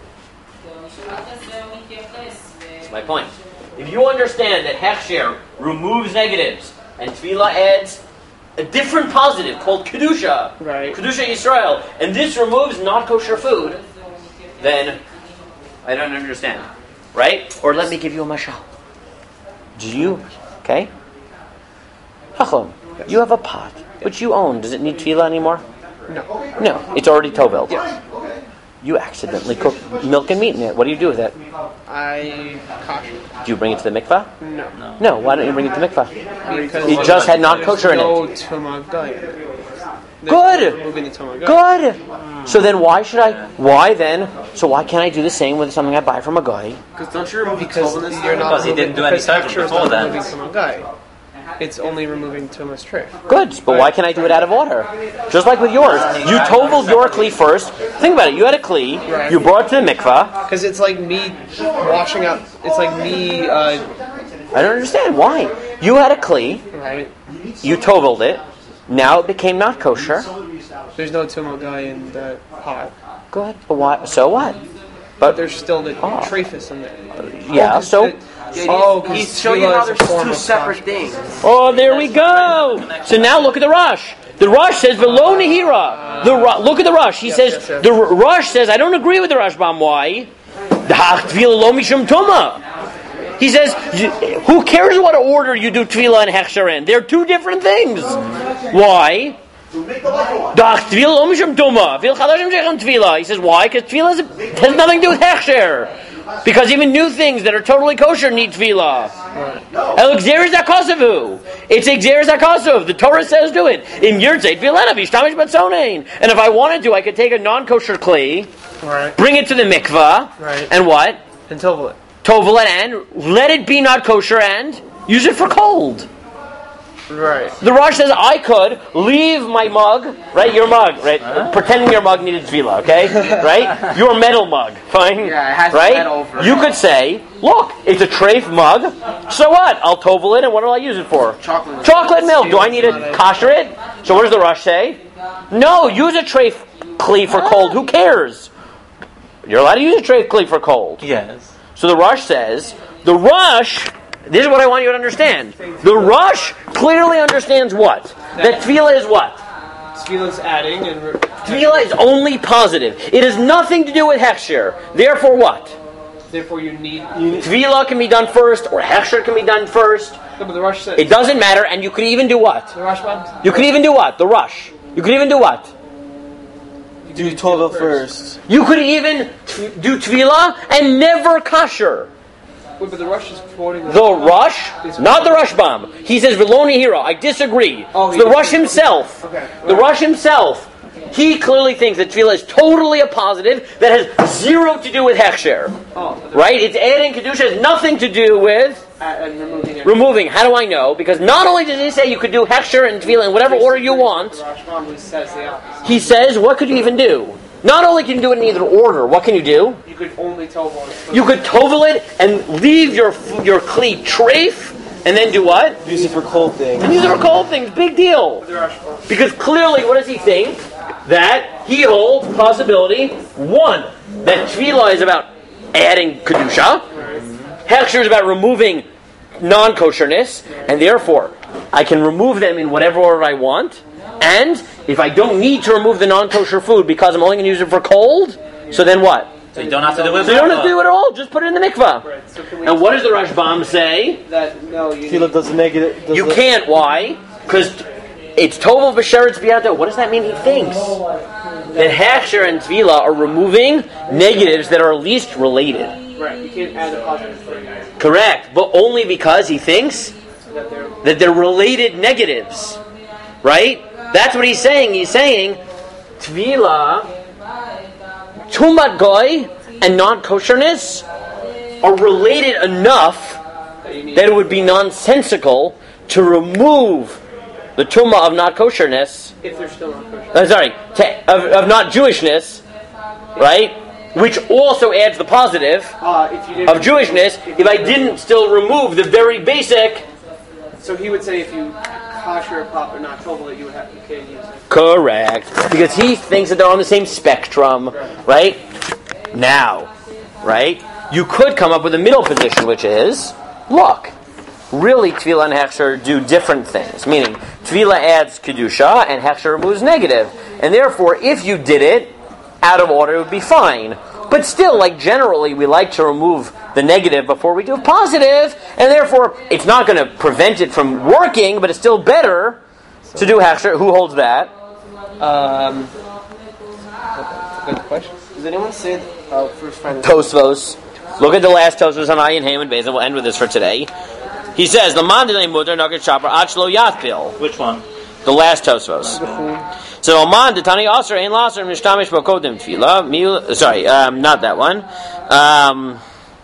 that's my point. If you understand that Hechsher removes negatives and Tefillah adds a different positive called Kedusha, Right. Kedusha Yisrael, and this removes not kosher food, then I don't understand. Right? Or let me give you a mashal. Do you, okay? Chacham, you have a pot, which you own. Does it need tefillah anymore? No. No, it's already toveld. Yes. You accidentally cook milk and meat in it. What do you do with it? I caution. Do you bring it to the mikvah? No. No, why don't you bring it to the mikvah? Because It just had not kosher in no it. Tumah Goy. Good. Moving the Tumah Goy. Good. So then why should I, why then, so why can't I do the same with something I buy from a guy? Because don't you remove Because the you're not Because he didn't do any because surgery Hechsher is before not that. removing Tumah Goy. It's only removing Tumah's treif. Good, but why can't I do it out of order? Just like with yours. You toveled your kli first. Think about it. You had a kli. You brought it to the mikvah. Because it's like me washing out. It's like me, uh, I don't understand. Why? You had a kli. right? You toveled it. Now it became not kosher. There's no Tumah Goy in the pot. Good, but why? So what? But there's still the Oh. treifus in there. Yeah, Oh, 'cause so... it- Yeah, oh, he's, 'cause he's showing you tefillah how is a there's form two of separate caution. things. Oh, there we go. So now look at the Rush. The Rush says Velo Nehira. The Ru- look at the Rush. He Yes, says yes, yes. the R- Rush says I don't agree with the Rashbam. Why? He says who cares what order you do Tefillah and Hechsher in? They're two different things. Why? He says why? Because Tefillah has nothing to do with Hechsher. Because even new things that are totally kosher need tefillah. El Xeris HaKosavu. It's Xeris HaKosav. The Torah says do it. In Yirtzeit Vilena Vishtamish Batzonein. And if I wanted to, I could take a non-kosher kli, Right. bring it to the mikvah, Right. and what? And tovel it. Tovel it and let it be not kosher and use it for cold. Right. The Rosh says I could leave my mug, right? Your mug, right? Pretending your mug needed tefillah, okay? Right? Your metal mug, fine? Yeah, it has right? metal over it. You could say, look, it's a treif mug. So what? I'll tovel it, and what do I use it for? Chocolate milk. Chocolate milk. Do I need to kosher it? So what does the Rosh say? No, use a treif kli for cold. Who cares? You're allowed to use a treif kli for cold. Yes. So the Rush says, the Rush, this is what I want you to understand. The Rush clearly understands what? That tefillah is what? Tefillah's adding and... Re- Tefillah is only positive. It has nothing to do with Hechsher. Therefore what? Therefore you need... Tefillah can be done first, or Hechsher can be done first. No, but the Rush says... It doesn't matter, and you could even do what? The Rush one? You could even do what? The Rush. You could even do what? Do total first. You could even t- do Tefillah and never kosher. Wait, but the Rush is quoting... The Rush, not the Rashbam. He says Veloni hero. I disagree. Oh, It's he the Rush himself. Okay. The Rush himself. He clearly thinks that tefillah is totally a positive that has zero to do with hechsher. Oh, the Right? It's adding kedusha has nothing to do with and removing it. removing. How do I know? Because not only does he say you could do hechsher and tefillah in whatever order you want, The Rashbam who says the opposite. he says, what could you even do? Not only can you do it in either order, what can you do? You could only tovel it. You could tovel it and leave your your kli treif, and then do what? Use it for cold things. And these are cold things. Big deal. The Rashbam. Because clearly, what does he think? That he holds possibility, one, that tefillah is about adding kedusha, hechsher is about removing non-kosherness, and therefore, I can remove them in whatever order I want, and if I don't need to remove the non-kosher food because I'm only going to use it for cold, so then what? So you don't have to do it. So you don't have to do it at all, just put it in the mikvah. Right. So can we And what does the Rashbam say? that no you Tefillah need, does the negative. Does You the, can't. Why? Because it's tovel b'sheretz b'yado. What does that mean? He thinks that hechsher and tefillah are removing negatives that are least related. right you can't add a positive thing Correct, but only because he thinks that they're that they're related negatives. Right? That's what he's saying. He's saying tefillah, tumat goy, and non-kosherness are related enough that you need that it would be nonsensical to remove the tumah of not kosherness, if they're still not kosher. uh, sorry, to, of, of not Jewishness, right? which also adds the positive Uh, if you didn't, of Jewishness, if I didn't still remove the very basic. So he would say if you kosher a pot but not tovel it, you would have you can't use it. Correct. Because he thinks that they're on the same spectrum, right? Now, right? You could come up with a middle position, which is, look, really Tefillah and Hechsher do different things. Meaning, Tefillah adds Kedusha and Hechsher removes negative. And therefore, if you did it out of order, it would be fine. But still, like generally, we like to remove the negative before we do positive, and therefore, it's not going to prevent it from working, but it's still better to do Hechsher. Who holds that? Um, good question. Does anyone say uh, first find Tosfos. Look at the last Tosfos on Ayin Haman Beis, and we'll end with this for today. He says, "The mandele muder nugget chopper achlo yatkil." Which one? The last Tosfos. So Oman detani aser ein laser mishtamish bokodim tefila. Mil. Sorry, um, not that one. Um,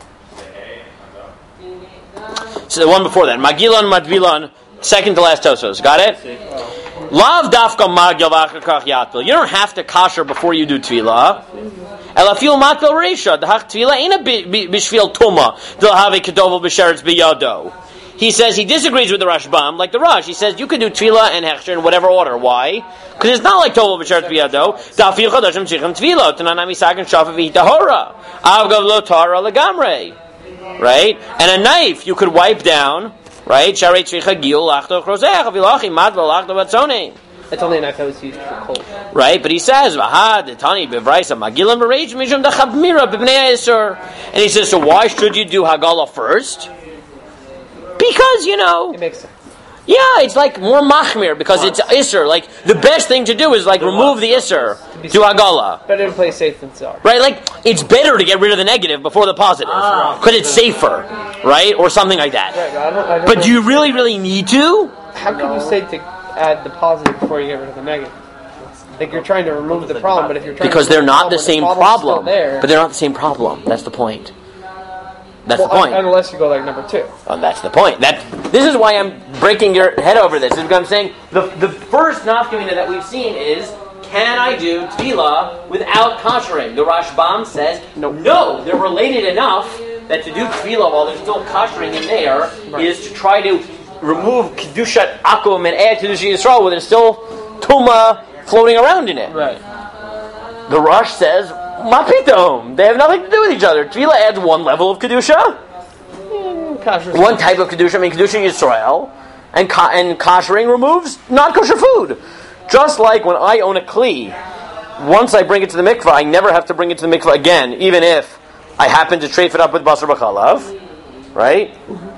so the one before that, Magilon Madvilon, second to last Tosfos. Got it? Lav dafka magil v'achakach yatbil. You don't have to kosher before you do tefillah. Elafil matbil reisha. Dehach tefillah ain't a bishvil tuma. They'll have a kedovel b'sheretz biyado. He says he disagrees with the Rashbam, like the Rosh. He says you can do tefillah and hechsher in whatever order. Why? Because it's not like tovel b'sheretz biyado. Dafil chadashim tzichem tefillah. Tananami sagan shafa v'hitahora. Avgav lo tara legamrei. Right? And a knife you could wipe down. Right? Sharei tzricha gil lachto chrozech avilachi madvel lachto batzonei. It's only a knife that was used for cold. Right, but he says, "V'had etani bevraisa magilam v'reish mishum dachavmira b'bnei Yisur." And he says, so why should you do Hagala first? Because, you know, It makes sense. yeah, it's like more machmir because it's Isser. Like the best thing to do is like remove the Isser, do Hagala. Better to play safe than sorry. Right, like it's better to get rid of the negative before the positive because it's safer, right, or something like that. Right, I don't, I don't But know. do you really, really need to? How can you say to add the positive before you get rid of the negative? Like you're trying to remove the problem, but if you're trying Because to they're remove not the the same problem, problem's problem. still there. But they're not the same problem. That's the point. That's Well, the point. un- unless you go like number two. Oh, that's the point. That this is why I'm breaking your head over this. Is because I'm saying the the first nafkamina that we've seen is, can I do tefillah without koshering? The Rashbam says no. No, they're related enough that to do tefillah while there's still koshering in there Right. is to try to remove kedushat akum and add kedushat Yisrael where there's still tuma floating around in it. Right. The Rosh says, Mapitom. They have nothing to do with each other. Tefillah adds one level of kedusha. One type of kedusha, I mean kedusha Yisrael, and ka- and koshering removes not kosher food. Just like when I own a kli, once I bring it to the mikvah, I never have to bring it to the mikvah again, even if I happen to treif it up with basar b'chalav, right?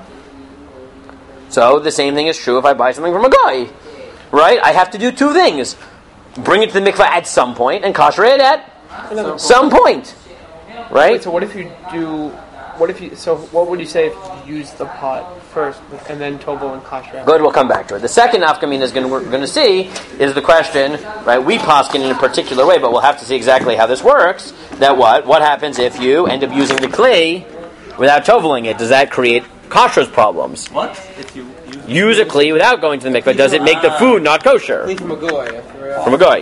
So the same thing is true if I buy something from a guy, right? I have to do two things: bring it to the mikvah at some point and kosher it at some point, right? Wait, so what if you do? What if you? So what would you say if you use the pot first and then tovo and kosher? Good, we'll come back to it. The second nafkamina is going we're going to see is the question, right? We poskin in a particular way, but we'll have to see exactly how this works. That what? What happens if you end up using the kli without toveling it? Does that create kashrus problems? What? If you, you Use a kli without going to the mikvah, does it make the food not kosher? From a goy. From a guy.